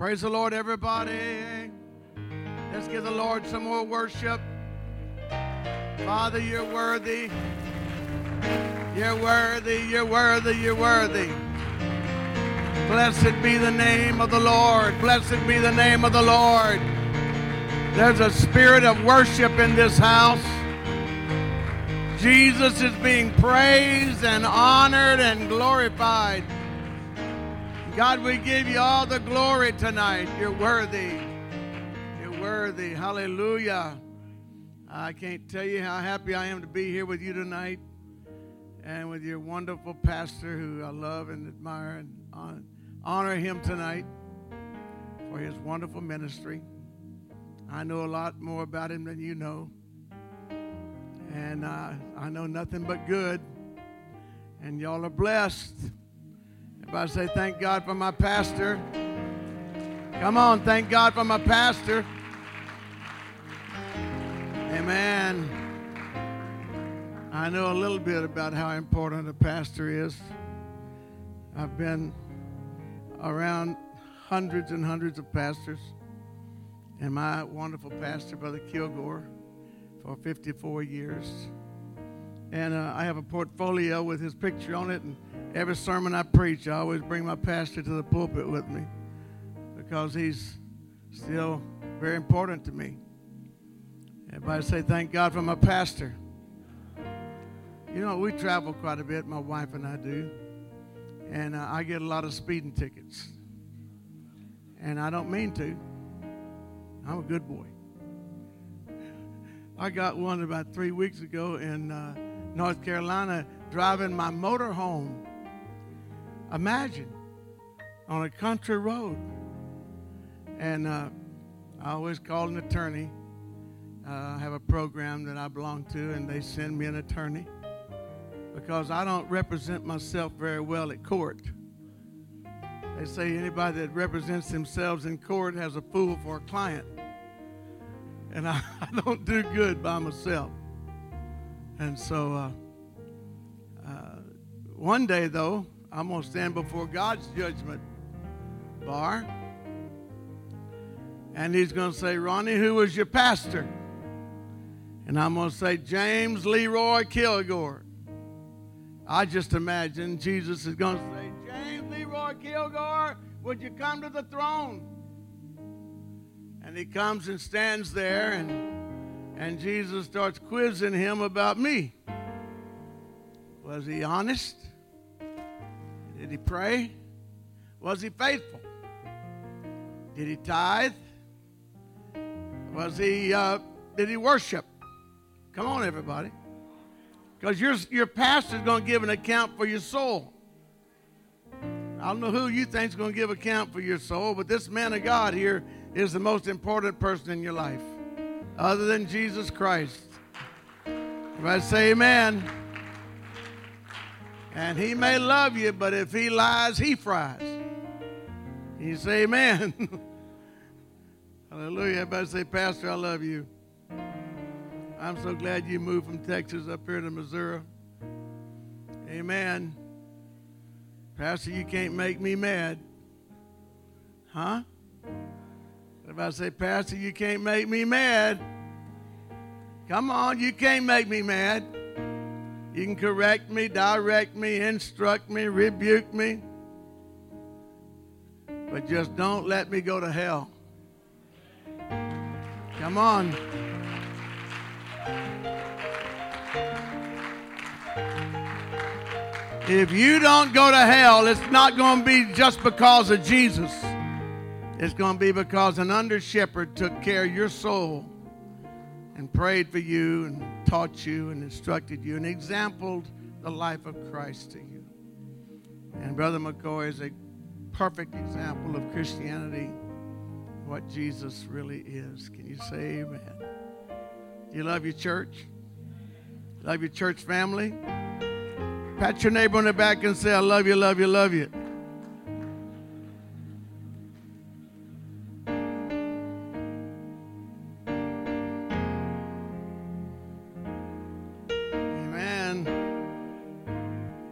Praise the Lord, everybody. Let's give the Lord some more worship. Father, you're worthy. You're worthy, you're worthy, you're worthy. Blessed be the name of the Lord. Blessed be the name of the Lord. There's a spirit of worship in this house. Jesus is being praised and honored and glorified. God, we give you all the glory tonight. You're worthy. You're worthy. Hallelujah. I can't tell you how happy I am to be here with you tonight and with your wonderful pastor who I love and admire and honor him tonight for his wonderful ministry. I know a lot more about him than you know. And I know nothing but good. And y'all are blessed. Everybody say, thank God for my pastor. Come on, thank God for my pastor. Amen. I know a little bit about how important a pastor is. I've been around hundreds and hundreds of pastors. And my wonderful pastor, Brother Kilgore, for 54 years. And I have a portfolio with his picture on it, and every sermon I preach, I always bring my pastor to the pulpit with me because he's still very important to me. Everybody say, thank God for my pastor. You know, we travel quite a bit, my wife and I do, and I get a lot of speeding tickets. And I don't mean to. I'm a good boy. I got one about 3 weeks ago in North Carolina driving my motor home. Imagine, on a country road. And I always call an attorney. I have a program that I belong to, and they send me an attorney because I don't represent myself very well at court. They say anybody that represents themselves in court has a fool for a client. And I don't do good by myself. And so one day, though, I'm going to stand before God's judgment bar. And he's going to say, Ronnie, who was your pastor? And I'm going to say, James Leroy Kilgore. I just imagine Jesus is going to say, James Leroy Kilgore, would you come to the throne? And he comes and stands there, and Jesus starts quizzing him about me. Was he honest? Did he pray? Was he faithful? Did he tithe? Did he worship? Come on, everybody. Because your pastor's going to give an account for your soul. I don't know who you think is going to give account for your soul, but this man of God here is the most important person in your life, other than Jesus Christ. Everybody say amen. And he may love you, but if he lies, he fries. You say amen. Hallelujah. Everybody say, Pastor, I love you. I'm so glad you moved from Texas up here to Missouri. Amen. Pastor, you can't make me mad. Huh? Everybody say, Pastor, you can't make me mad. Come on, you can't make me mad. You can correct me, direct me, instruct me, rebuke me. But just don't let me go to hell. Come on. If you don't go to hell, it's not going to be just because of Jesus. It's going to be because an under-shepherd took care of your soul and prayed for you and taught you and instructed you and exampled the life of Christ to you. And Brother McCoy is a perfect example of Christianity, what Jesus really is. Can you say amen? You love your church? Love your church family? Pat your neighbor on the back and say, I love you, love you, love you.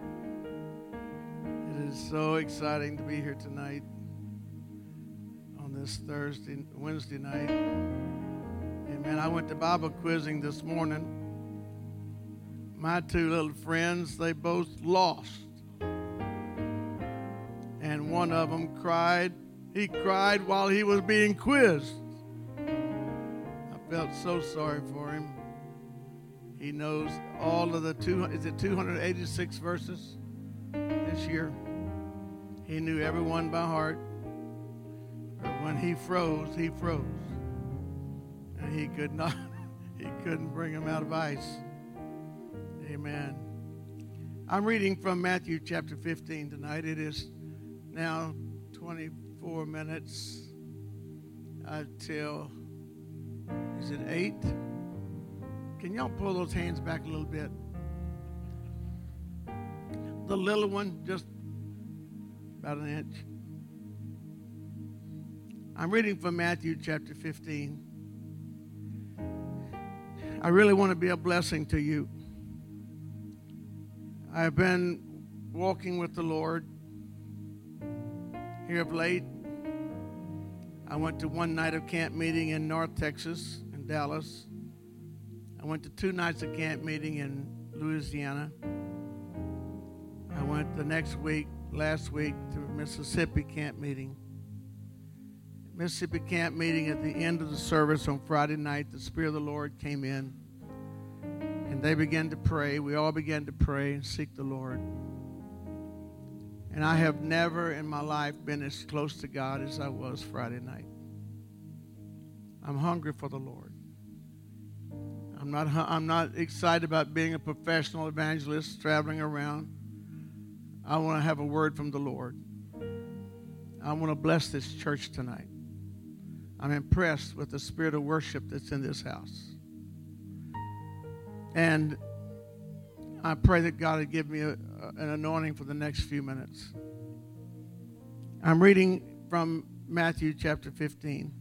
so exciting to be here tonight on this Wednesday night. Amen. I went to Bible quizzing this morning. My two little friends, they both lost. And one of them cried. He cried while he was being quizzed. I felt so sorry for him. He knows all of the 286 verses this year. He knew everyone by heart. But when he froze. And he couldn't bring him out of ice. Amen. I'm reading from Matthew chapter 15 tonight. It is now 24 minutes until, is it 8? Can y'all pull those hands back a little bit? The little one, just about an inch. I'm reading from Matthew chapter 15. I really want to be a blessing to you. I've been walking with the Lord here of late. I went to one night of camp meeting in North Texas, in Dallas. I went to 2 nights of camp meeting in Louisiana. I went last week, to Mississippi camp meeting. Mississippi camp meeting, at the end of the service on Friday night, the Spirit of the Lord came in, and they began to pray. We all began to pray and seek the Lord. And I have never in my life been as close to God as I was Friday night. I'm hungry for the Lord. I'm not excited about being a professional evangelist traveling around. I want to have a word from the Lord. I want to bless this church tonight. I'm impressed with the spirit of worship that's in this house. And I pray that God would give me an anointing for the next few minutes. I'm reading from Matthew chapter 15.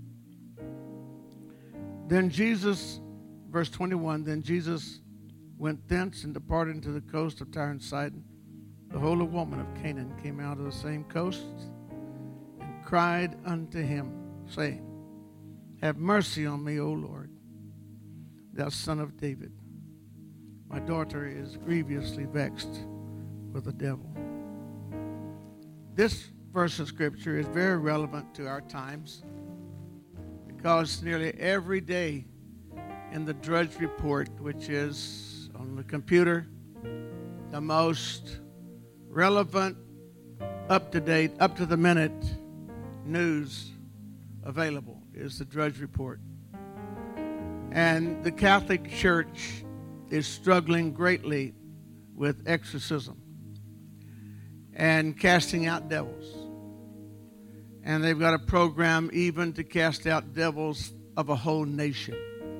Then Jesus, verse 21, then Jesus went thence and departed into the coast of Tyre and Sidon. The holy woman of Canaan came out of the same coast and cried unto him, saying, have mercy on me, O Lord, thou son of David. My daughter is grievously vexed with the devil. This verse of Scripture is very relevant to our times because nearly every day in the Drudge Report, which is on the computer, the most relevant, up-to-date, up-to-the-minute news available is the Drudge Report. And the Catholic Church is struggling greatly with exorcism and casting out devils. And they've got a program even to cast out devils of a whole nation.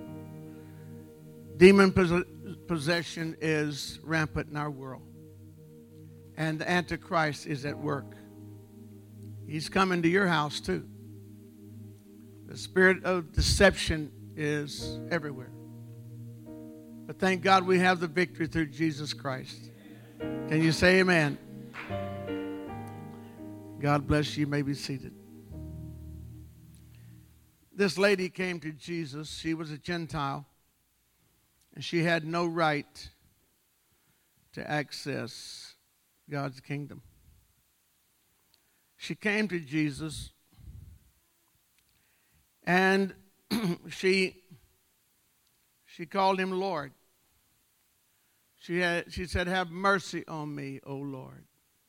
Demon possession is rampant in our world. And the Antichrist is at work. He's coming to your house too. The spirit of deception is everywhere. But thank God we have the victory through Jesus Christ. Can you say amen? God bless you. You may be seated. This lady came to Jesus. She was a Gentile, and she had no right to access God's kingdom. She came to Jesus, and she called him Lord. She said, have mercy on me, O Lord.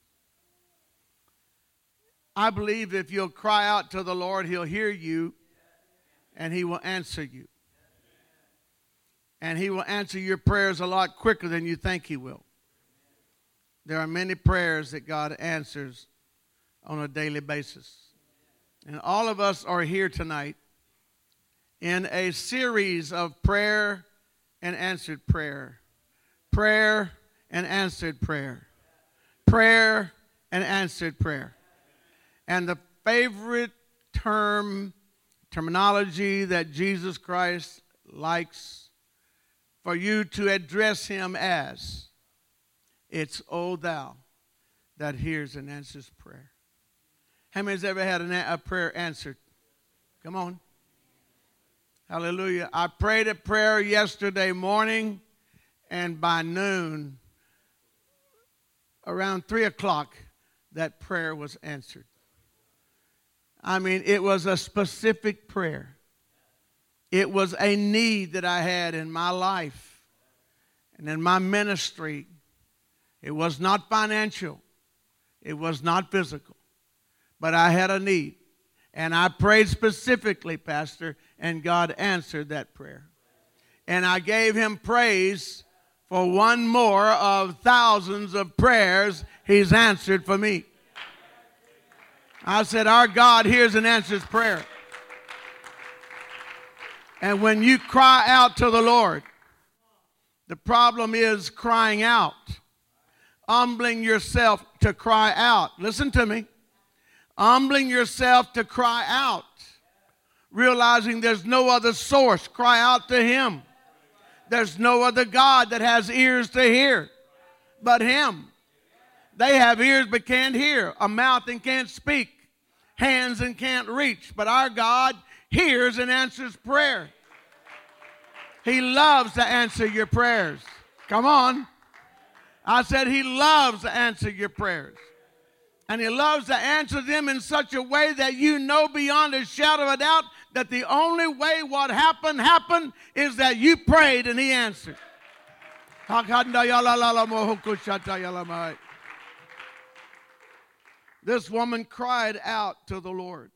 I believe if you'll cry out to the Lord, he'll hear you, and he will answer you. And he will answer your prayers a lot quicker than you think he will. There are many prayers that God answers on a daily basis. And all of us are here tonight in a series of prayer and answered prayer. Prayer and answered prayer. Prayer and answered prayer. And the favorite terminology that Jesus Christ likes for you to address him as, it's, O thou that hears and answers prayer. How many has ever had a prayer answered? Come on. Hallelujah. I prayed a prayer yesterday morning, and by noon, around 3 o'clock, that prayer was answered. I mean, it was a specific prayer. It was a need that I had in my life and in my ministry. It was not financial. It was not physical. But I had a need. And I prayed specifically, Pastor, and God answered that prayer. And I gave him praise for one more of thousands of prayers he's answered for me. I said, our God hears and answers prayer. And when you cry out to the Lord, the problem is crying out. Humbling yourself to cry out. Listen to me. Humbling yourself to cry out. Realizing there's no other source. Cry out to him. There's no other God that has ears to hear but him. They have ears but can't hear, a mouth and can't speak, hands and can't reach. But our God hears and answers prayer. He loves to answer your prayers. Come on. I said he loves to answer your prayers. And he loves to answer them in such a way that you know beyond a shadow of a doubt that the only way what happened is that you prayed and he answered. This woman cried out to the Lord.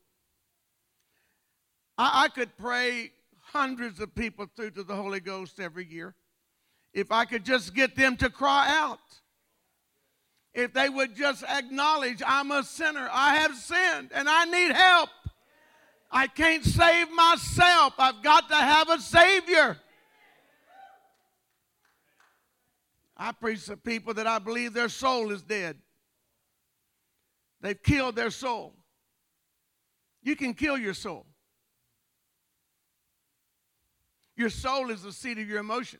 I could pray hundreds of people through to the Holy Ghost every year if I could just get them to cry out. If they would just acknowledge, I'm a sinner, I have sinned, and I need help. I can't save myself. I've got to have a Savior. I preach to people that I believe their soul is dead. They've killed their soul. You can kill your soul. Your soul is the seat of your emotions.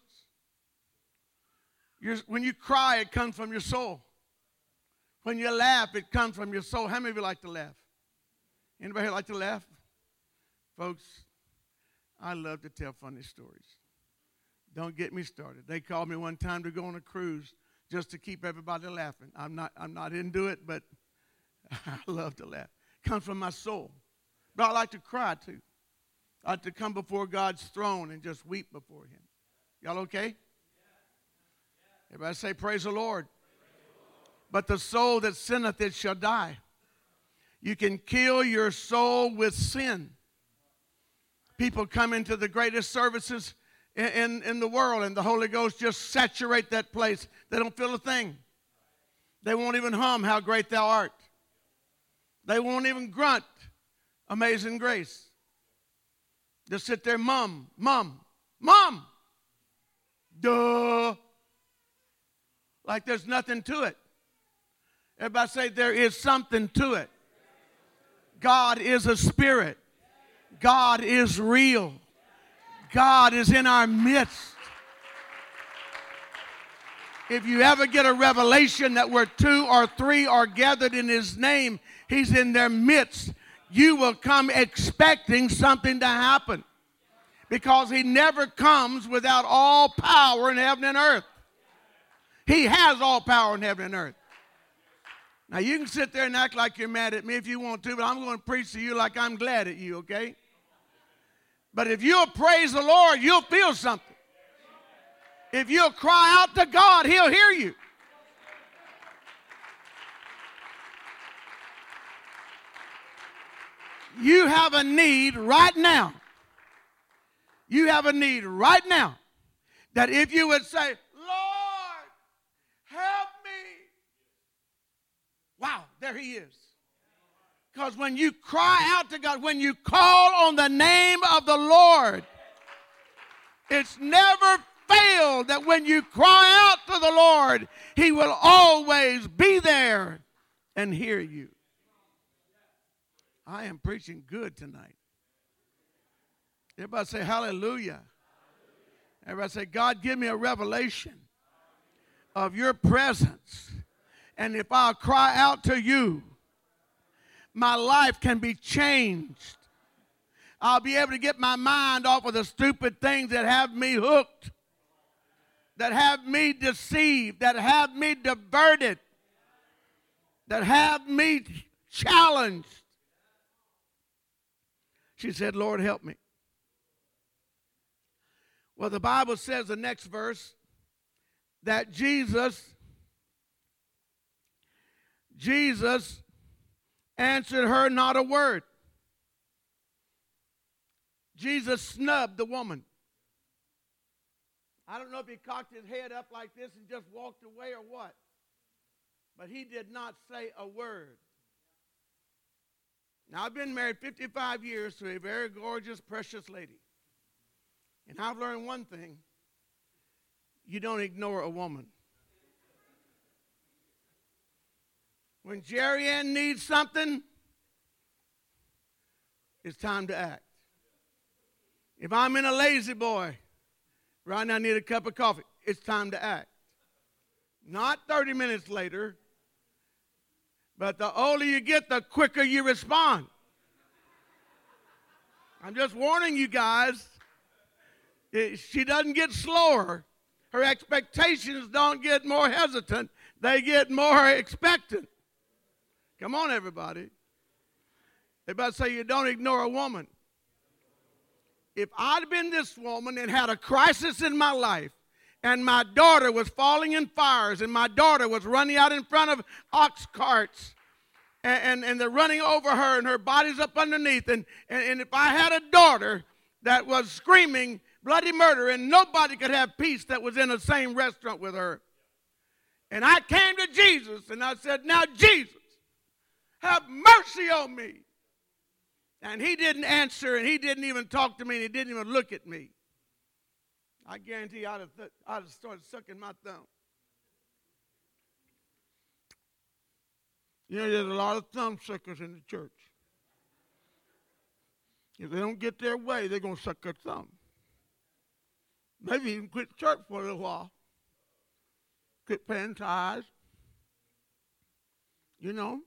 When you cry, it comes from your soul. When you laugh, it comes from your soul. How many of you like to laugh? Anybody here like to laugh? Folks, I love to tell funny stories. Don't get me started. They called me one time to go on a cruise just to keep everybody laughing. I'm not into it, but I love to laugh. It comes from my soul. But I like to cry too. I like to come before God's throne and just weep before him. Y'all okay? Everybody say, praise the Lord. But the soul that sinneth, it shall die. You can kill your soul with sin. People come into the greatest services in the world, and the Holy Ghost just saturate that place. They don't feel a thing. They won't even hum, how great thou art. They won't even grunt, amazing grace. They'll sit there, mum, mum, mum. Duh. Like there's nothing to it. Everybody say there is something to it. God is a spirit. God is real. God is in our midst. If you ever get a revelation that where 2 or 3 are gathered in his name, he's in their midst, you will come expecting something to happen. Because he never comes without all power in heaven and earth. He has all power in heaven and earth. Now, you can sit there and act like you're mad at me if you want to, but I'm going to preach to you like I'm glad at you, okay? But if you'll praise the Lord, you'll feel something. If you'll cry out to God, he'll hear you. You have a need right now. You have a need right now that if you would say, Lord, help me. Wow, there he is. Because when you cry out to God, when you call on the name of the Lord, it's never failed that when you cry out to the Lord, he will always be there and hear you. I am preaching good tonight. Everybody say hallelujah. Everybody say, God, give me a revelation of your presence. And if I'll cry out to you, my life can be changed. I'll be able to get my mind off of the stupid things that have me hooked, that have me deceived, that have me diverted, that have me challenged. She said, Lord, help me. Well, the Bible says the next verse that Jesus answered her not a word. Jesus snubbed the woman. I don't know if he cocked his head up like this and just walked away or what, but he did not say a word. Now, I've been married 55 years to a very gorgeous, precious lady. And I've learned one thing. You don't ignore a woman. When Jerry Ann needs something, it's time to act. If I'm in a lazy boy, right now I need a cup of coffee, it's time to act. Not 30 minutes later, but the older you get, the quicker you respond. I'm just warning you guys. She doesn't get slower. Her expectations don't get more hesitant. They get more expectant. Come on, everybody. Everybody say you don't ignore a woman. If I'd been this woman and had a crisis in my life, and my daughter was falling in fires, and my daughter was running out in front of ox carts, and they're running over her, and her body's up underneath, and if I had a daughter that was screaming bloody murder, and nobody could have peace that was in the same restaurant with her, and I came to Jesus, and I said, now, Jesus, have mercy on me. And he didn't answer, and he didn't even talk to me, and he didn't even look at me. I guarantee you I'd have started sucking my thumb. You know, there's a lot of thumb suckers in the church. If they don't get their way, they're going to suck their thumb. Maybe even quit church for a little while. Quit paying tithes. You know.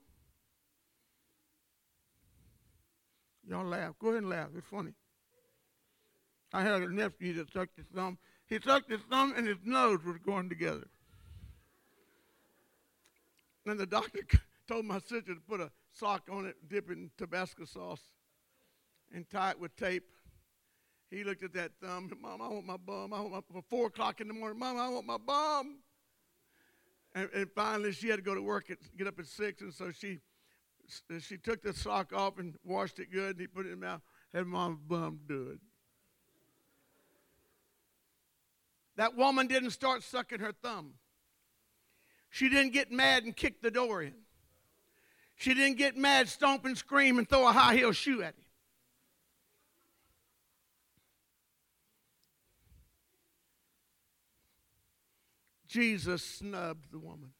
Y'all laugh. Go ahead and laugh. It's funny. I had a nephew that sucked his thumb. He sucked his thumb and his nose was going together. And the doctor told my sister to put a sock on it, dip it in Tabasco sauce, and tie it with tape. He looked at that thumb. Mom, I want my bum. I want my, for 4 o'clock in the morning. Mom, I want my bum. And finally, she had to go to work, get up at 6, and so she took the sock off and washed it good, and he put it in her mouth. Had Mom's bum do it. That woman didn't start sucking her thumb. She didn't get mad and kick the door in. She didn't get mad, stomp and scream and throw a high heel shoe at him. Jesus snubbed the woman.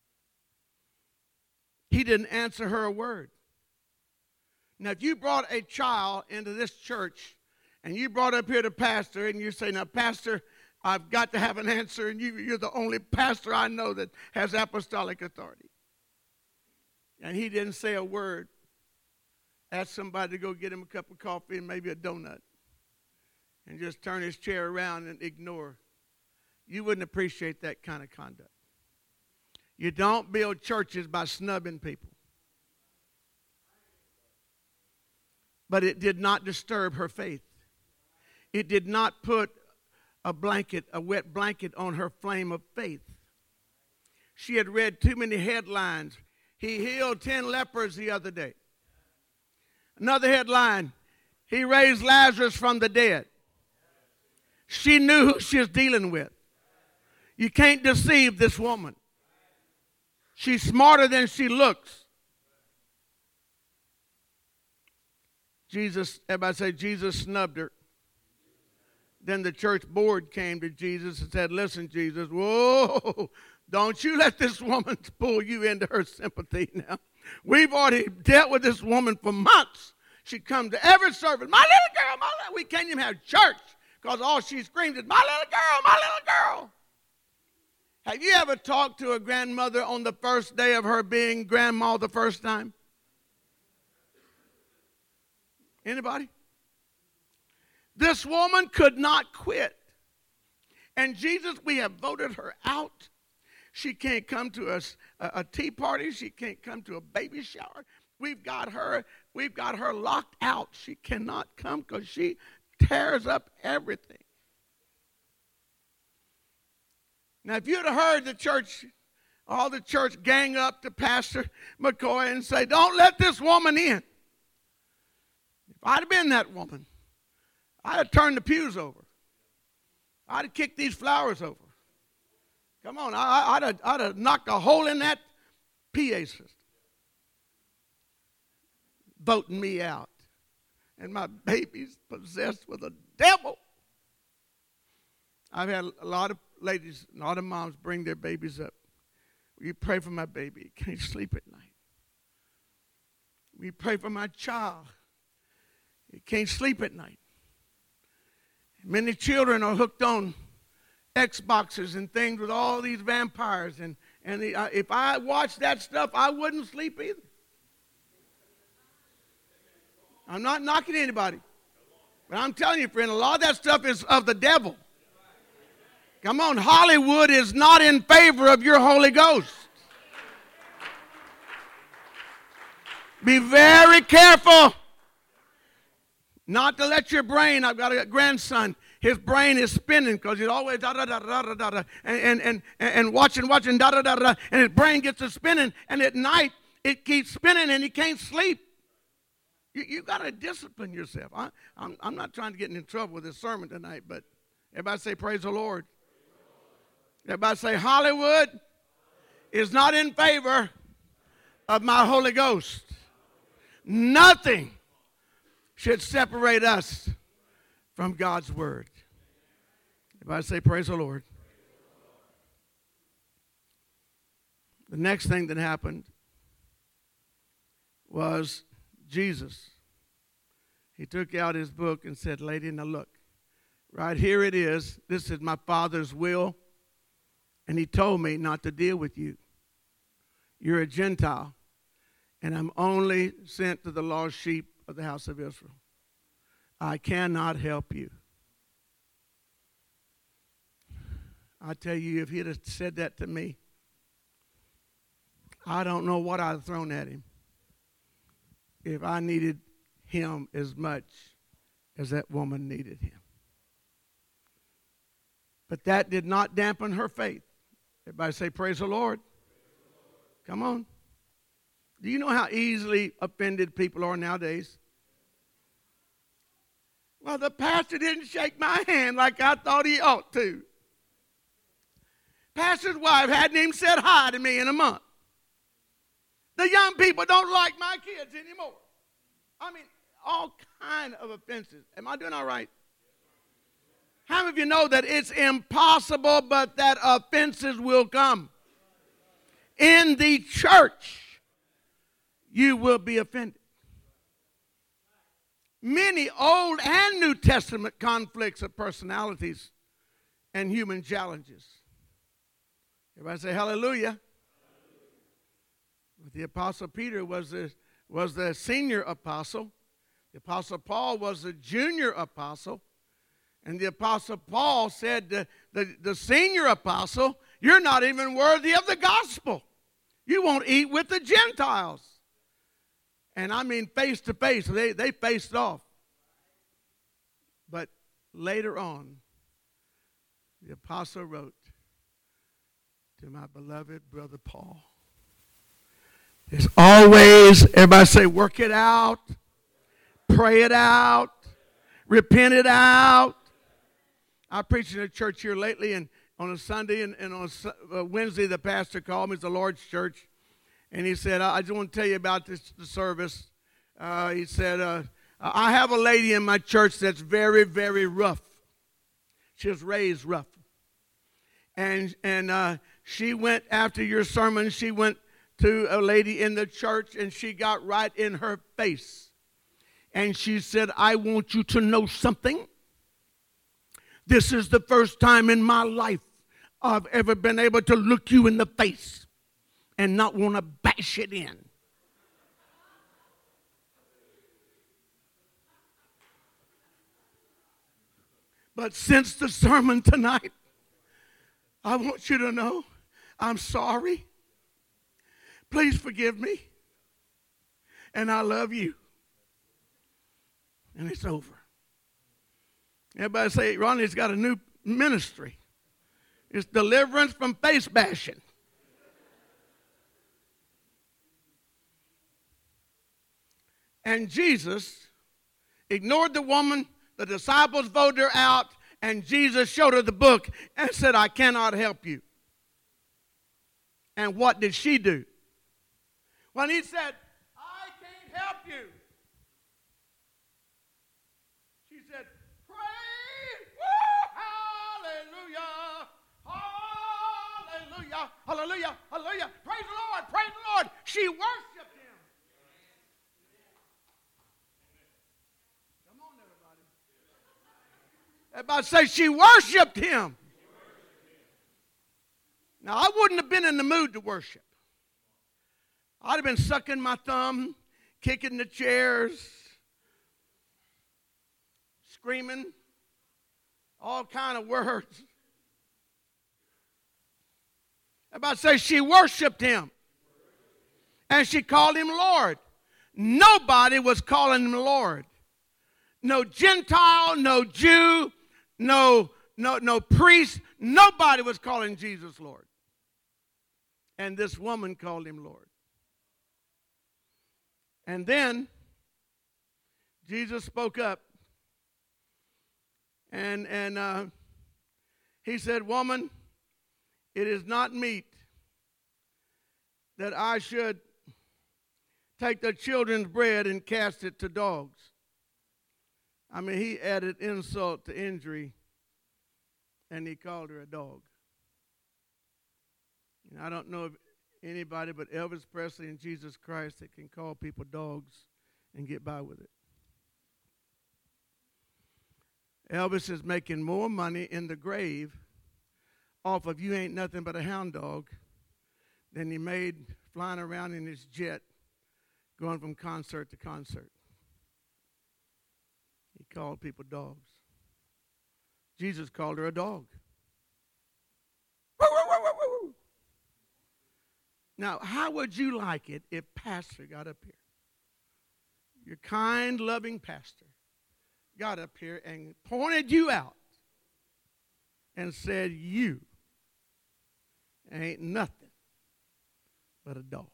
He didn't answer her a word. Now, if you brought a child into this church and you brought up here to pastor and you say, now, pastor, I've got to have an answer, and you're the only pastor I know that has apostolic authority. And he didn't say a word. Ask somebody to go get him a cup of coffee and maybe a donut. And just turn his chair around and ignore. You wouldn't appreciate that kind of conduct. You don't build churches by snubbing people. But it did not disturb her faith. It did not put a wet blanket on her flame of faith. She had read too many headlines. He healed 10 lepers the other day. Another headline, he raised Lazarus from the dead. She knew who she was dealing with. You can't deceive this woman. She's smarter than she looks. Everybody say, Jesus snubbed her. Then the church board came to Jesus and said, listen, Jesus, whoa, don't you let this woman pull you into her sympathy now. We've already dealt with this woman for months. She comes to every service. My little girl, we can't even have church because all she screams is, my little girl, my little girl. Have you ever talked to a grandmother on the first day of her being grandma the first time? Anybody? This woman could not quit. And Jesus, we have voted her out. She can't come to a tea party. She can't come to a baby shower. We've got her locked out. She cannot come because she tears up everything. Now, if you'd have heard all the church gang up to Pastor McCoy and say, don't let this woman in. If I'd have been that woman, I'd have turned the pews over. I'd have kicked these flowers over. Come on, I'd have knocked a hole in that PA system. Voting me out. And my baby's possessed with a devil. I've had a lot of ladies, a lot of moms bring their babies up. Will you pray for my baby? He can't sleep at night. Will you pray for my child? He can't sleep at night. Many children are hooked on Xboxes and things with all these vampires. And if I watched that stuff, I wouldn't sleep either. I'm not knocking anybody. But I'm telling you, friend, a lot of that stuff is of the devil. Come on, Hollywood is not in favor of your Holy Ghost. Be very careful not to let your brain, I've got a grandson, his brain is spinning because he's always da-da-da-da-da-da and watching, da-da-da-da, and his brain gets to spinning, and at night it keeps spinning and he can't sleep. You got to discipline yourself. I'm not trying to get in trouble with this sermon tonight, but everybody say, praise the Lord. Everybody say, Hollywood is not in favor of my Holy Ghost. Nothing should separate us from God's word. Everybody say, praise the Lord. The next thing that happened was Jesus. He took out his book and said, lady, now look, right here it is. This is my Father's will. And he told me not to deal with you. You're a Gentile, and I'm only sent to the lost sheep of the house of Israel. I cannot help you. I tell you, if he'd have said that to me, I don't know what I'd have thrown at him if I needed him as much as that woman needed him. But that did not dampen her faith. Everybody say, praise the Lord. Come on. Do you know how easily offended people are nowadays? Well, the pastor didn't shake my hand like I thought he ought to. Pastor's wife hadn't even said hi to me in a month. The young people don't like my kids anymore. I mean, all kind of offenses. Am I doing all right? How many of you know that it's impossible, but that offenses will come? In the church, you will be offended. Many Old and New Testament conflicts of personalities and human challenges. Everybody say hallelujah. The Apostle Peter was the senior apostle. The Apostle Paul was the junior apostle. And the Apostle Paul said to the senior apostle, you're not even worthy of the gospel. You won't eat with the Gentiles. And I mean face to face. They faced off. But later on, the apostle wrote to my beloved brother Paul. There's always, everybody say, work it out, pray it out, repent it out. I preached in a church here lately, and on a Sunday and on a Wednesday, the pastor called me. It's the Lord's church. And he said, I just want to tell you about the service. He said, I have a lady in my church that's very, very rough. She was raised rough. And she went, after your sermon, she went to a lady in the church, and she got right in her face. And she said, I want you to know something. This is the first time in my life I've ever been able to look you in the face and not want to bash it in. But since the sermon tonight, I want you to know I'm sorry. Please forgive me. And I love you. And it's over. Everybody say, Ronnie's got a new ministry. It's deliverance from face bashing. And Jesus ignored the woman. The disciples voted her out. And Jesus showed her the book and said, I cannot help you. And what did she do? When he said, I can't help you, she said, pray, woo, hallelujah, hallelujah, hallelujah, hallelujah, praise the Lord, She worshiped him. Come on, everybody. Everybody say, she worshiped him. Now, I wouldn't have been in the mood to worship. I'd have been sucking my thumb, kicking the chairs, screaming, all kind of words. Everybody say, she worshiped him. And she called him Lord. Nobody was calling him Lord. No Gentile, no Jew, no priest. Nobody was calling Jesus Lord. And this woman called him Lord. And then Jesus spoke up. And he said, woman, it is not meet that I should take the children's bread and cast it to dogs. I mean, he added insult to injury, and he called her a dog. And I don't know if anybody but Elvis Presley and Jesus Christ that can call people dogs and get by with it. Elvis is making more money in the grave off of You Ain't Nothing But a Hound Dog than he made flying around in his jet going from concert to concert. He called people dogs. Jesus called her a dog. Now, how would you like it if pastor got up here? Your kind, loving pastor got up here and pointed you out and said, you ain't nothing but a dog.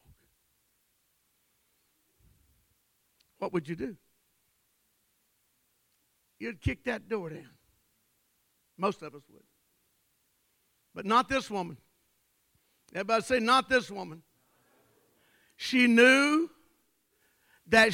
What would you do? You'd kick that door down. Most of us would. But not this woman. Everybody say, not this woman. She knew that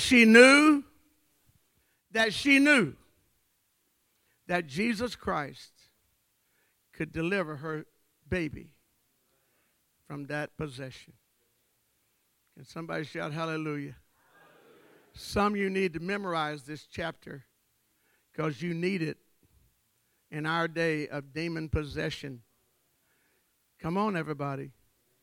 Jesus Christ could deliver her baby from that possession. Can somebody shout hallelujah? Hallelujah. Some of you need to memorize this chapter because you need it in our day of demon possession. Come on, everybody.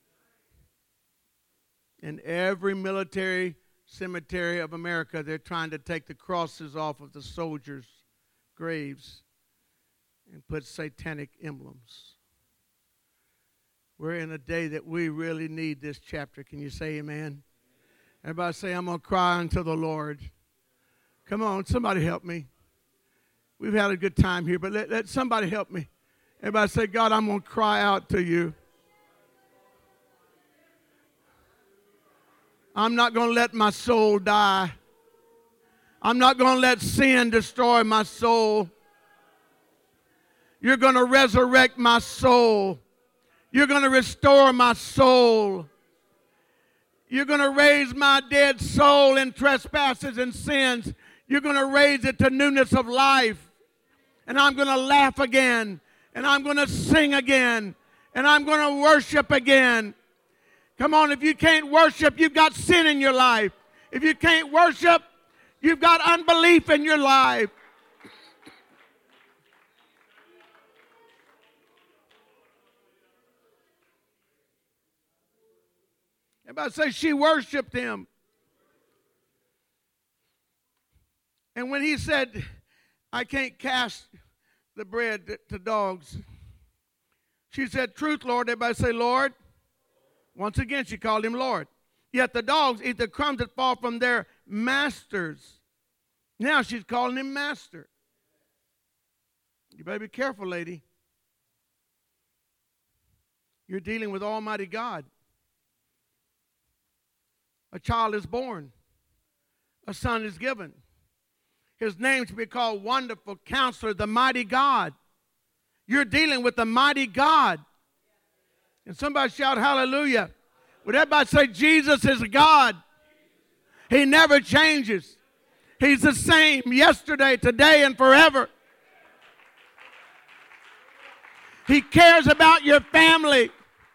In every military cemetery of America, they're trying to take the crosses off of the soldiers' graves and put satanic emblems. We're in a day that we really need this chapter. Can you say amen? Everybody say, I'm going to cry unto the Lord. Come on, somebody help me. We've had a good time here, but let somebody help me. Everybody say, God, I'm going to cry out to you. I'm not going to let my soul die. I'm not going to let sin destroy my soul. You're going to resurrect my soul. You're going to restore my soul. You're going to raise my dead soul in trespasses and sins. You're going to raise it to newness of life. And I'm going to laugh again. And I'm going to sing again. And I'm going to worship again. Come on, if you can't worship, you've got sin in your life. If you can't worship, you've got unbelief in your life. Everybody say, she worshiped him. And when he said, I can't cast the bread to dogs. She said, truth, Lord. Everybody say, Lord. Once again, she called him Lord. Yet the dogs eat the crumbs that fall from their masters. Now she's calling him master. You better be careful, lady. You're dealing with Almighty God. A child is born. A son is given. His name should be called Wonderful Counselor, the Mighty God. You're dealing with the Mighty God. And somebody shout hallelujah. Would everybody say Jesus is God? He never changes. He's the same yesterday, today, and forever. He cares about your family.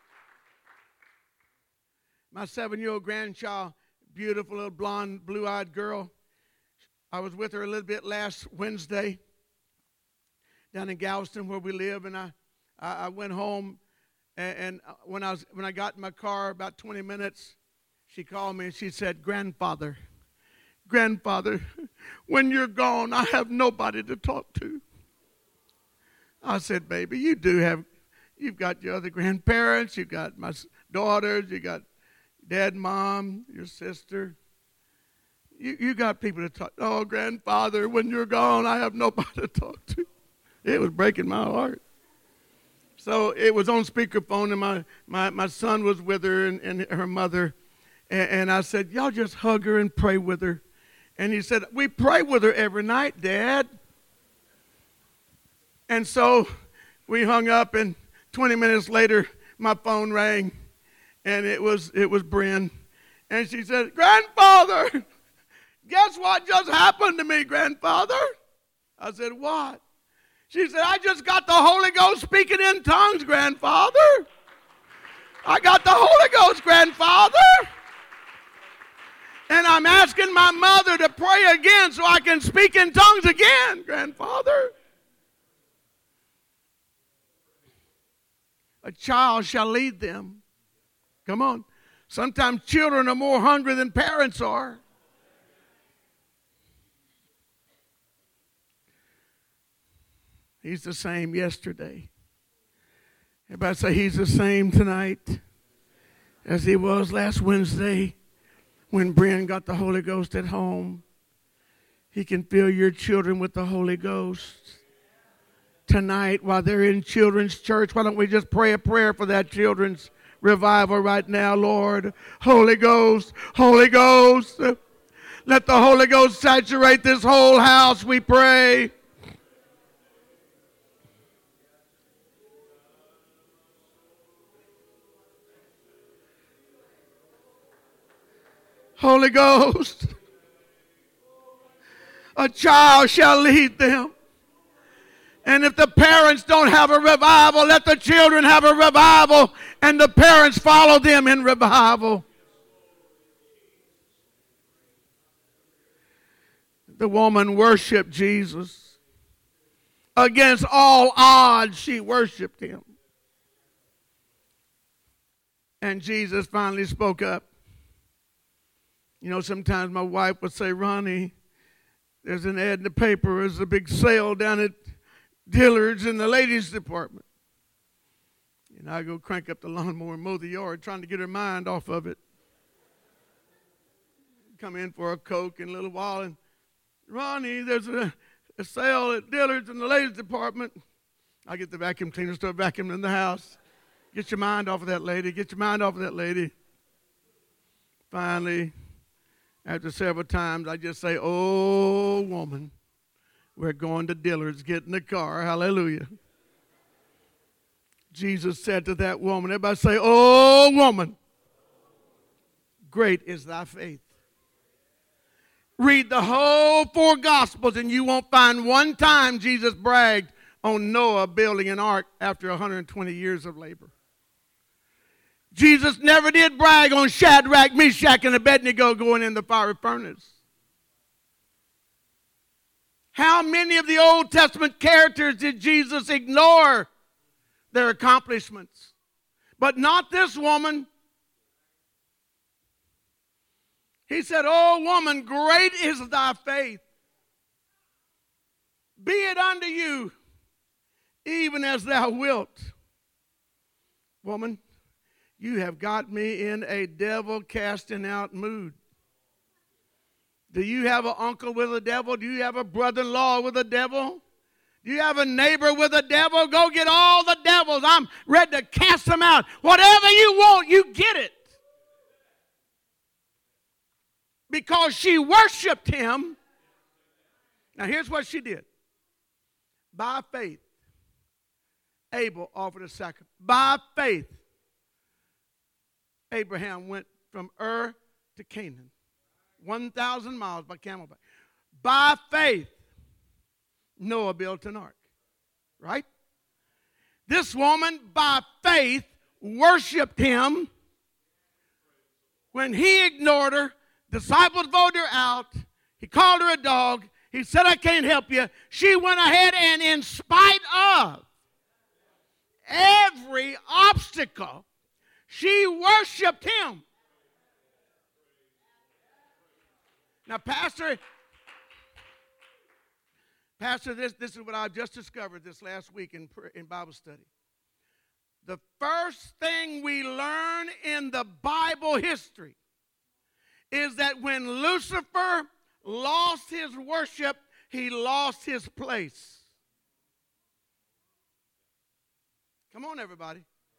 My 7-year-old grandchild, beautiful little blonde, blue-eyed girl. I was with her a little bit last Wednesday down in Galveston where we live, and I went home, and when I got in my car, about 20 minutes, she called me and she said, Grandfather, when you're gone, I have nobody to talk to. I said, baby, you've got your other grandparents, you've got my daughters, you got dad, mom, your sister. You got people to talk. Oh, grandfather, when you're gone, I have nobody to talk to. It was breaking my heart. So it was on speakerphone, and my son was with her and her mother. And I said, y'all just hug her and pray with her. And he said, we pray with her every night, Dad. And so we hung up, and 20 minutes later, my phone rang, and it was Bryn. And she said, Grandfather, guess what just happened to me, Grandfather? I said, what? She said, I just got the Holy Ghost speaking in tongues, Grandfather. I got the Holy Ghost, Grandfather. And I'm asking my mother to pray again so I can speak in tongues again, Grandfather. A child shall lead them. Come on. Sometimes children are more hungry than parents are. He's the same yesterday. Everybody say he's the same tonight as he was last Wednesday when Brian got the Holy Ghost at home. He can fill your children with the Holy Ghost. Tonight, while they're in children's church, why don't we just pray a prayer for that children's revival right now, Lord? Holy Ghost, Holy Ghost. Let the Holy Ghost saturate this whole house, we pray. Holy Ghost, a child shall lead them. And if the parents don't have a revival, let the children have a revival, and the parents follow them in revival. The woman worshiped Jesus. Against all odds, she worshiped him. And Jesus finally spoke up. You know, sometimes my wife would say, Ronnie, there's an ad in the paper. There's a big sale down at Dillard's in the ladies' department. And I go crank up the lawnmower and mow the yard, trying to get her mind off of it. Come in for a Coke in a little while, and Ronnie, there's a sale at Dillard's in the ladies' department. I get the vacuum cleaner, start vacuuming in the house. Get your mind off of that lady. Get your mind off of that lady. Finally, after several times, I just say, oh, woman, we're going to Dillard's. Get in the car. Hallelujah. Jesus said to that woman, everybody say, oh, woman, great is thy faith. Read the whole 4 Gospels, and you won't find one time Jesus bragged on Noah building an ark after 120 years of labor. Jesus never did brag on Shadrach, Meshach, and Abednego going in the fiery furnace. How many of the Old Testament characters did Jesus ignore their accomplishments? But not this woman. He said, oh, woman, great is thy faith. Be it unto you even as thou wilt. Woman, you have got me in a devil casting out mood. Do you have an uncle with a devil? Do you have a brother-in-law with a devil? Do you have a neighbor with a devil? Go get all the devils. I'm ready to cast them out. Whatever you want, you get it. Because she worshiped him. Now here's what she did. By faith, Abel offered a sacrifice. By faith, Abraham went from Ur to Canaan. 1,000 miles by camelback. By faith, Noah built an ark. Right? This woman, by faith, worshiped him. When he ignored her, disciples voted her out. He called her a dog. He said, I can't help you. She went ahead and in spite of every obstacle, she worshiped him. Now, Pastor, this is what I just discovered this last week in Bible study. The first thing we learn in the Bible history is that when Lucifer lost his worship, he lost his place. Come on, everybody.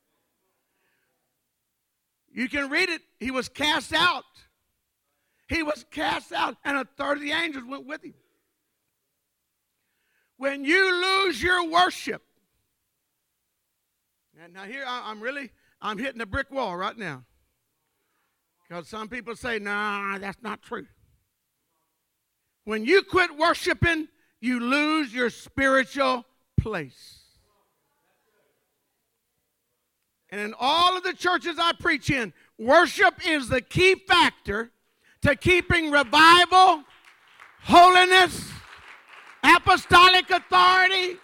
You can read it. He was cast out. He was cast out, and a third of the angels went with him. When you lose your worship, now here I'm hitting a brick wall right now. Because some people say, nah, that's not true. When you quit worshiping, you lose your spiritual place. And in all of the churches I preach in, worship is the key factor to keeping revival, holiness, apostolic authority.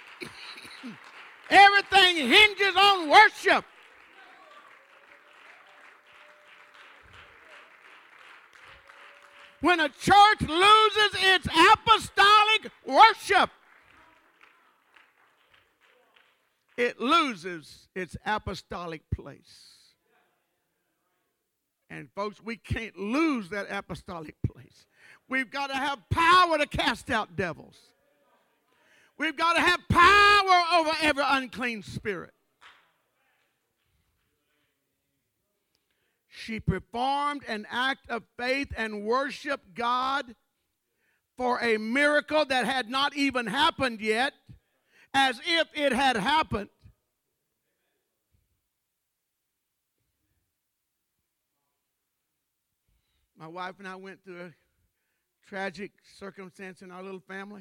Everything hinges on worship. When a church loses its apostolic worship, it loses its apostolic place. And folks, we can't lose that apostolic place. We've got to have power to cast out devils. We've got to have power over every unclean spirit. She performed an act of faith and worshiped God for a miracle that had not even happened yet, as if it had happened. My wife and I went through a tragic circumstance in our little family.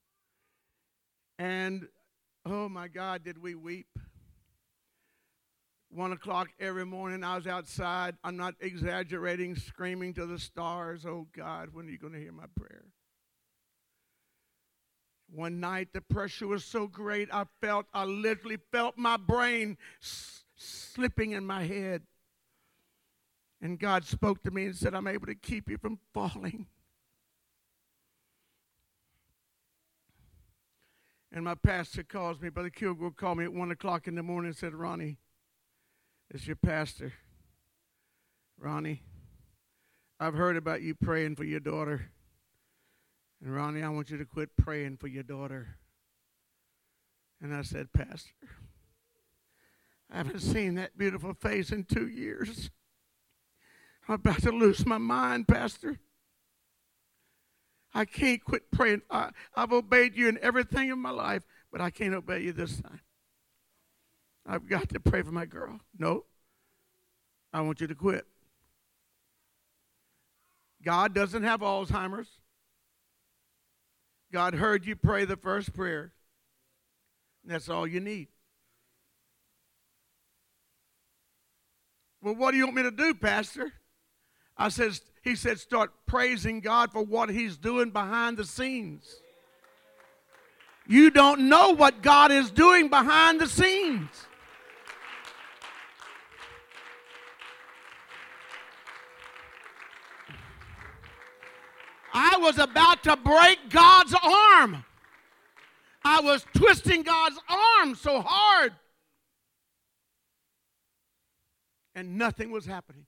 And, oh my God, did we weep. 1 o'clock every morning, I was outside. I'm not exaggerating, screaming to the stars, oh God, when are you going to hear my prayer? One night, the pressure was so great, I literally felt my brain slipping in my head. And God spoke to me and said, I'm able to keep you from falling. And my pastor calls me, Brother Kilgore called me at 1 o'clock in the morning and said, Ronnie, it's your pastor. Ronnie, I've heard about you praying for your daughter. And Ronnie, I want you to quit praying for your daughter. And I said, Pastor, I haven't seen that beautiful face in 2 years. I'm about to lose my mind, Pastor. I can't quit praying. I've obeyed you in everything in my life, but I can't obey you this time. I've got to pray for my girl. No, I want you to quit. God doesn't have Alzheimer's. God heard you pray the first prayer. That's all you need. Well, what do you want me to do, Pastor? He said, start praising God for what he's doing behind the scenes. You don't know what God is doing behind the scenes. I was about to break God's arm. I was twisting God's arm so hard. And nothing was happening.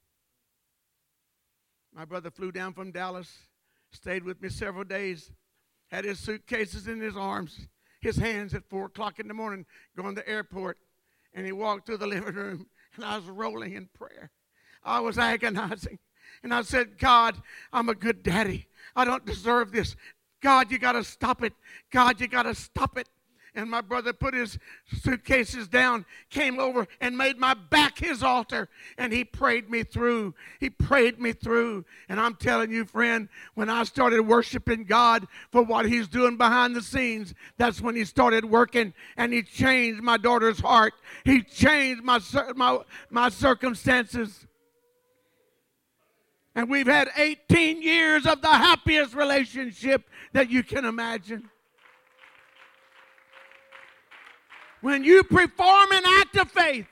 My brother flew down from Dallas, stayed with me several days, had his suitcases in his arms, his hands at 4 o'clock in the morning, going to the airport. And he walked through the living room, and I was rolling in prayer. I was agonizing. And I said, God, I'm a good daddy. I don't deserve this. God, you got to stop it. God, you got to stop it. And my brother put his suitcases down, came over and made my back his altar. And he prayed me through. He prayed me through. And I'm telling you, friend, when I started worshiping God for what he's doing behind the scenes, that's when he started working. And he changed my daughter's heart. He changed my circumstances. And we've had 18 years of the happiest relationship that you can imagine. When you perform an act of faith.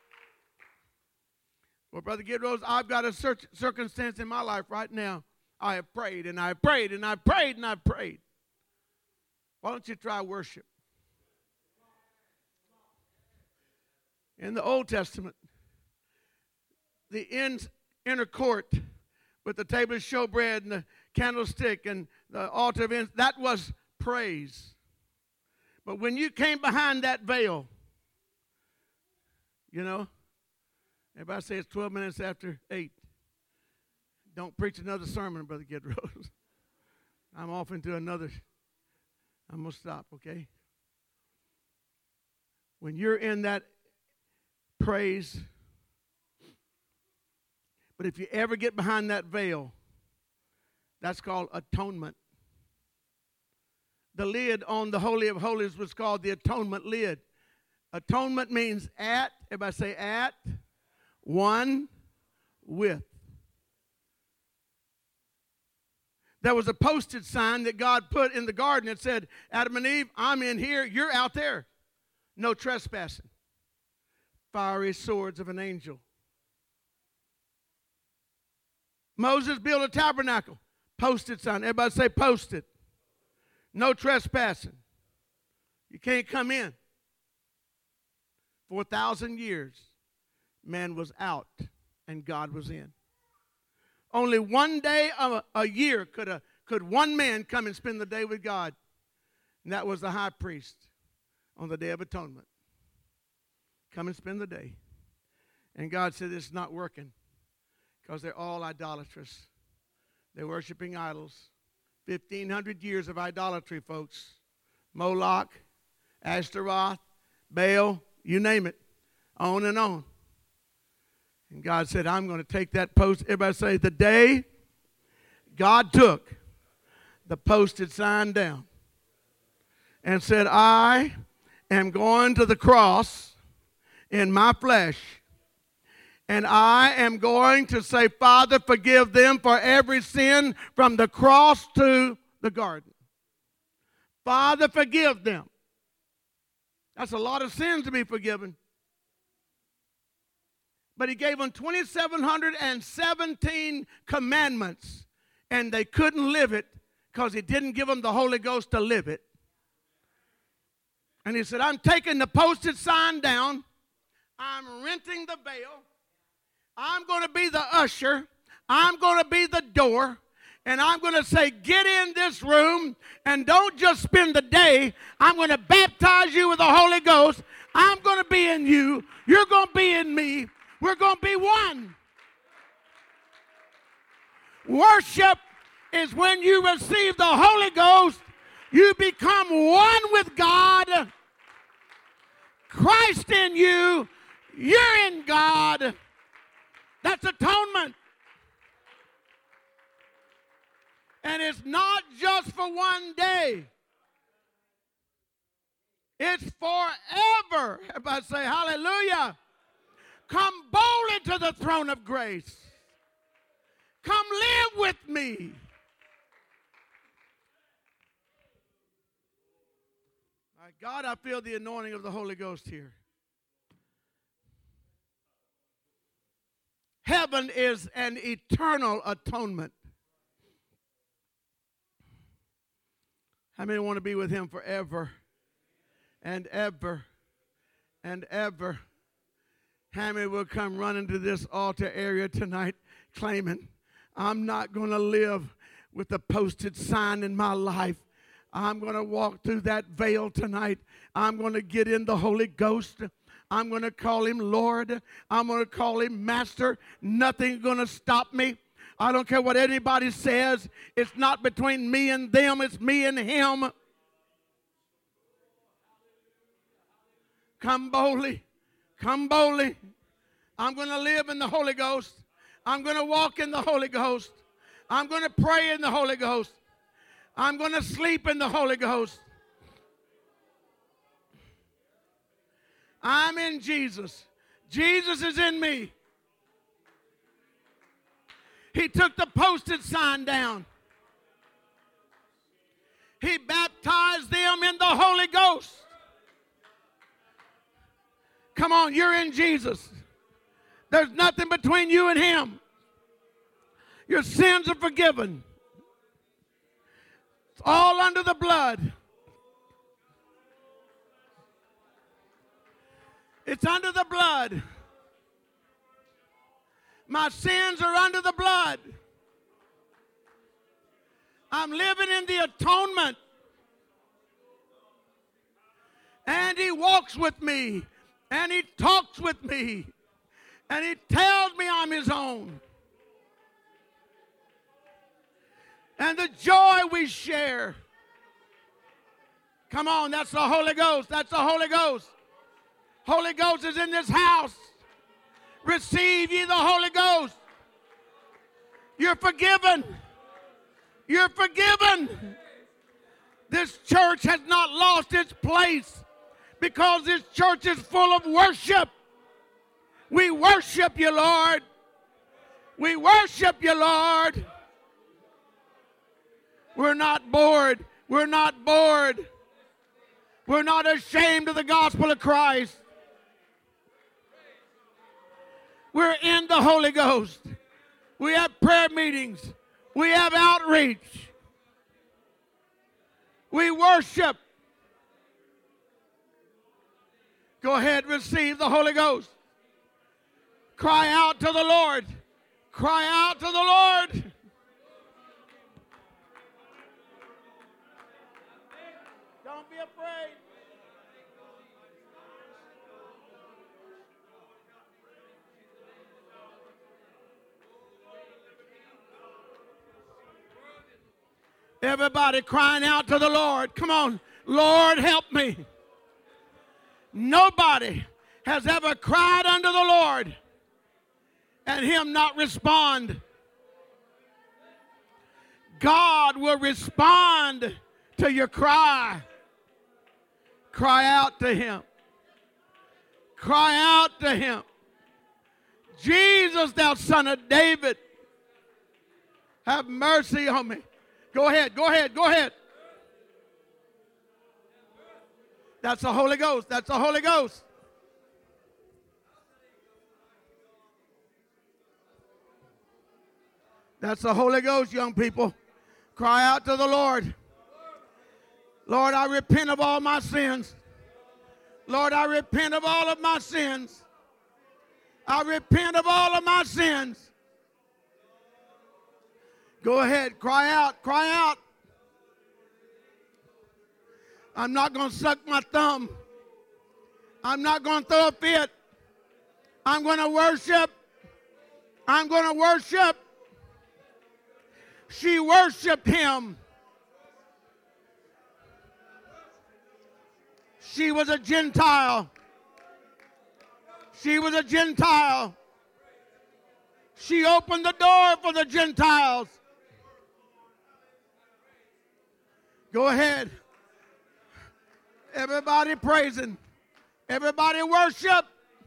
Well, Brother Gidrose, I've got a circumstance in my life right now. I have prayed and I prayed and I prayed and I prayed. Why don't you try worship? In the Old Testament, the inner court with the table of showbread and the candlestick and the altar of incense, that was praise. But when you came behind that veil, you know, everybody say it's 12 minutes after 8. Don't preach another sermon, Brother Gidrose. I'm off into another. I'm going to stop, okay? When you're in that praise, but if you ever get behind that veil, that's called atonement. The lid on the Holy of Holies was called the atonement lid. Atonement means at, everybody say at, one with. There was a posted sign that God put in the garden that said, Adam and Eve, I'm in here, you're out there. No trespassing. Fiery swords of an angel. Moses built a tabernacle. Posted sign. Everybody say posted. No trespassing. You can't come in. For 1,000 years, man was out and God was in. Only one day a year could one man come and spend the day with God. And that was the high priest on the Day of Atonement. Come and spend the day. And God said, it's not working because they're all idolatrous. They're worshiping idols. 1,500 years of idolatry, folks. Moloch, Ashtaroth, Baal, you name it. On and on. And God said, I'm going to take that post. Everybody say, the day God took the posted sign down and said, I am going to the cross in my flesh. And I am going to say, Father, forgive them for every sin from the cross to the garden. Father, forgive them. That's a lot of sins to be forgiven. But he gave them 2,717 commandments, and they couldn't live it because he didn't give them the Holy Ghost to live it. And he said, I'm taking the posted sign down. I'm renting the veil. I'm going to be the usher. I'm going to be the door. And I'm going to say, get in this room and don't just spend the day. I'm going to baptize you with the Holy Ghost. I'm going to be in you. You're going to be in me. We're going to be one. Worship is when you receive the Holy Ghost. You become one with God. Christ in you. You're in God. That's atonement. And it's not just for one day. It's forever. Everybody say hallelujah. Come boldly to the throne of grace. Come live with me. My God, I feel the anointing of the Holy Ghost here. Heaven is an eternal atonement. How many want to be with him forever and ever and ever. How many will come running to this altar area tonight claiming, I'm not going to live with a posted sign in my life. I'm going to walk through that veil tonight. I'm going to get in the Holy Ghost. I'm going to call him Lord. I'm going to call him Master. Nothing's going to stop me. I don't care what anybody says. It's not between me and them. It's me and him. Come boldly. Come boldly. I'm going to live in the Holy Ghost. I'm going to walk in the Holy Ghost. I'm going to pray in the Holy Ghost. I'm going to sleep in the Holy Ghost. I'm in Jesus. Jesus is in me. He took the posted sign down. He baptized them in the Holy Ghost. Come on, you're in Jesus. There's nothing between you and him. Your sins are forgiven. It's all under the blood. It's under the blood. My sins are under the blood. I'm living in the atonement. And he walks with me. And he talks with me. And he tells me I'm his own. And the joy we share. Come on, that's the Holy Ghost. That's the Holy Ghost. Holy Ghost is in this house. Receive ye the Holy Ghost. You're forgiven. You're forgiven. This church has not lost its place because this church is full of worship. We worship you, Lord. We worship you, Lord. We're not bored. We're not bored. We're not ashamed of the gospel of Christ. We're in the Holy Ghost. We have prayer meetings. We have outreach. We worship. Go ahead, receive the Holy Ghost. Cry out to the Lord. Cry out to the Lord. Don't be afraid. Everybody crying out to the Lord. Come on, Lord, help me. Nobody has ever cried unto the Lord and him not respond. God will respond to your cry. Cry out to him. Cry out to him. Jesus, thou son of David, have mercy on me. Go ahead, go ahead, go ahead. That's the Holy Ghost. That's the Holy Ghost. That's the Holy Ghost, young people. Cry out to the Lord. Lord, I repent of all my sins. Lord, I repent of all of my sins. I repent of all of my sins. Go ahead, cry out, cry out. I'm not going to suck my thumb. I'm not going to throw a fit. I'm going to worship. I'm going to worship. She worshiped him. She was a Gentile. She was a Gentile. She opened the door for the Gentiles. Go ahead. Everybody praising. Everybody worship.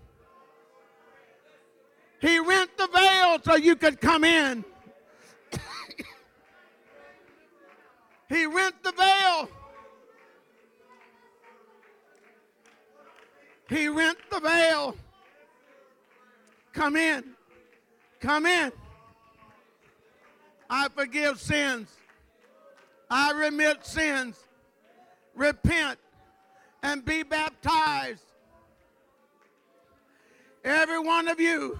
He rent the veil so you could come in. He rent the veil. He rent the veil. Come in. Come in. I forgive sins. I remit sins. Repent. and be baptized. Every one of you,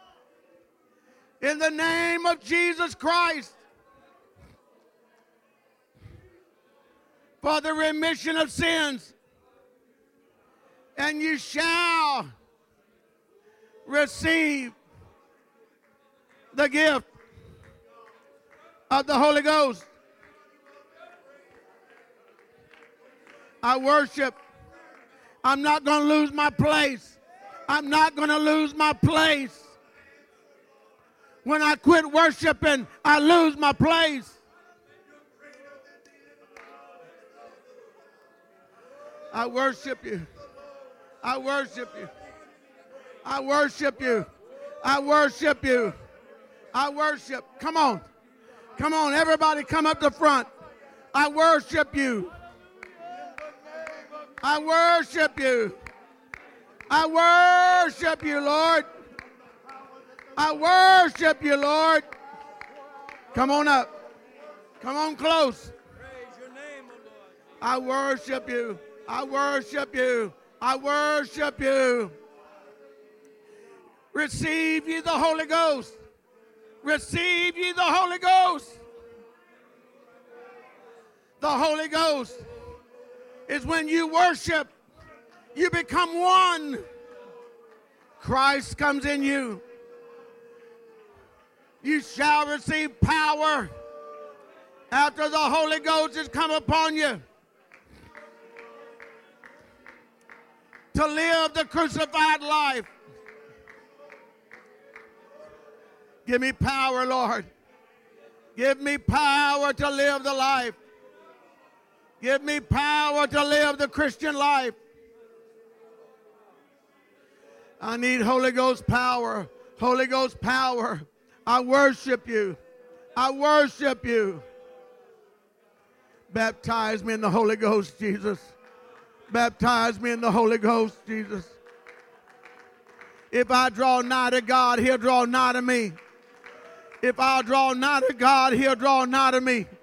in the name of Jesus Christ, for the remission of sins, and you shall receive the gift of the Holy Ghost. I worship. I'm not going to lose my place. I'm not going to lose my place. When I quit worshiping, I lose my place. I worship you. I worship you. I worship you. I worship you. I worship. Come on. Come on, everybody come up the front. I worship you. I worship you. I worship you, Lord. I worship you, Lord. Come on up. Come on close. I worship you. I worship you. I worship you. Receive ye the Holy Ghost. Receive ye the Holy Ghost. The Holy Ghost is when you worship, you become one. Christ comes in you. You shall receive power after the Holy Ghost has come upon you to live the crucified life. Give me power, Lord. Give me power to live the life. Give me power to live the Christian life. I need Holy Ghost power. Holy Ghost power. I worship you. I worship you. Baptize me in the Holy Ghost, Jesus. Baptize me in the Holy Ghost, Jesus. If I draw nigh to God, he'll draw nigh to me. If I draw nigh to God, he'll draw nigh to me.